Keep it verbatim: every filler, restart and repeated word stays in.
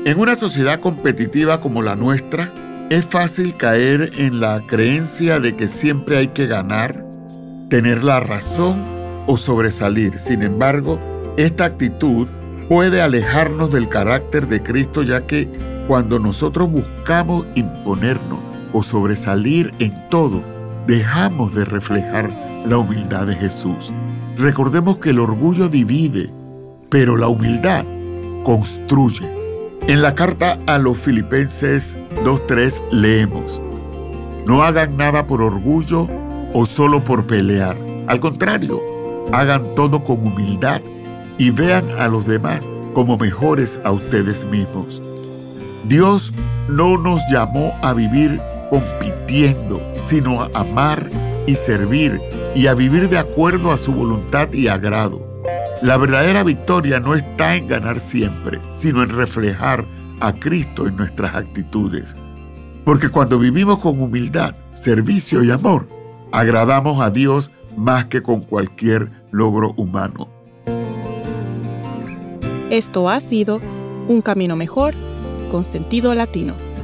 En una sociedad competitiva como la nuestra, es fácil caer en la creencia de que siempre hay que ganar, tener la razón o sobresalir. Sin embargo, esta actitud puede alejarnos del carácter de Cristo, ya que cuando nosotros buscamos imponernos o sobresalir en todo, dejamos de reflejar la humildad de Jesús. Recordemos que el orgullo divide, pero la humildad construye. En la carta a los Filipenses dos tres leemos: no hagan nada por orgullo o solo por pelear. Al contrario, hagan todo con humildad y vean a los demás como mejores a ustedes mismos. Dios no nos llamó a vivir compitiendo, sino a amar y servir y a vivir de acuerdo a su voluntad y agrado. La verdadera victoria no está en ganar siempre, sino en reflejar a Cristo en nuestras actitudes. Porque cuando vivimos con humildad, servicio y amor, agradamos a Dios más que con cualquier logro humano. Esto ha sido Un Camino Mejor con Sentido Latino.